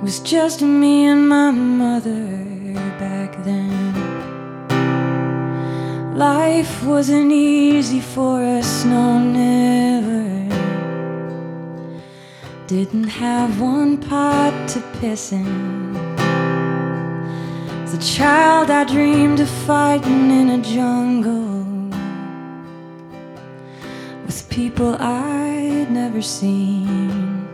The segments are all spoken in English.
was just me and my mother back then. Life wasn't easy for us, no, never. Didn't have one pot to piss in. As a child I dreamed of fighting in a jungle with people I'd never seen.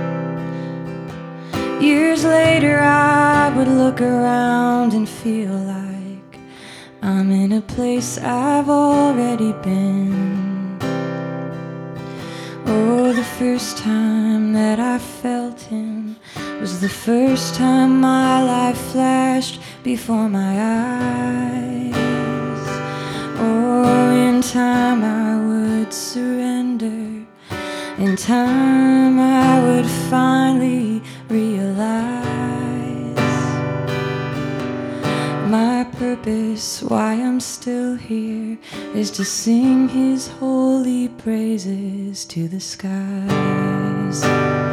Years later I would look around and feel like I'm in a place I've already been. Oh, the first time that I felt him was the first time my life flashed before my eyes. Oh, in time I would surrender. In time I would finally realize my purpose, why I'm still here, is to sing his holy praises to the skies.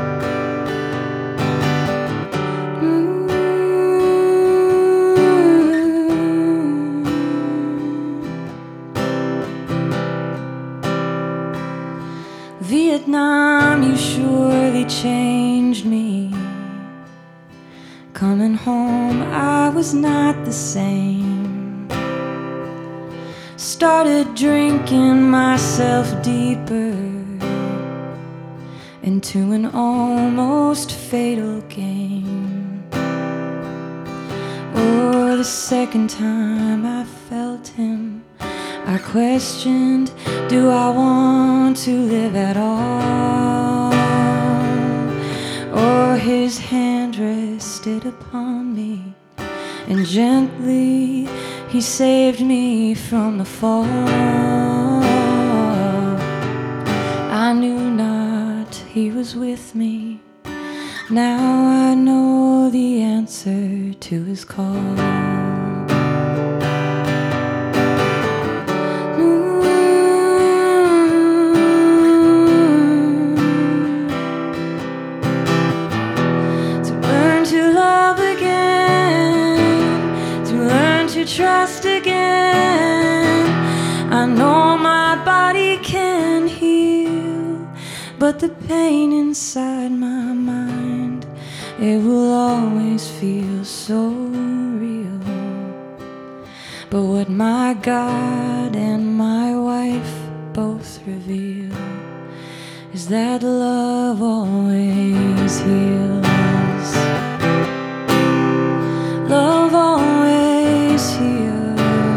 Vietnam, you surely changed me. Coming home, I was not the same. Started drinking myself deeper into an almost fatal game. Oh, the second time I felt him, I questioned, do I want to live at all? Or his hand rested upon me, and gently he saved me from the fall. I knew not he was with me. Now I know the answer to his call. Trust again. I know my body can heal, but the pain inside my mind, it will always feel so real. But what my God and my wife both reveal is that love always heals. Love always heals.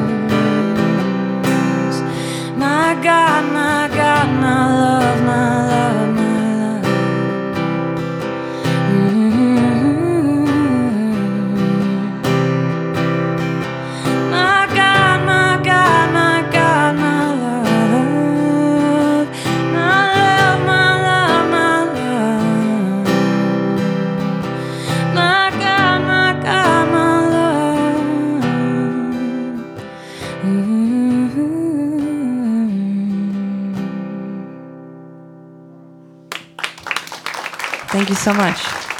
My God, my God, my love, my love, my love. My God, my God, my God, my love. My love, my love, my love. My God, my God, my Thank you so much.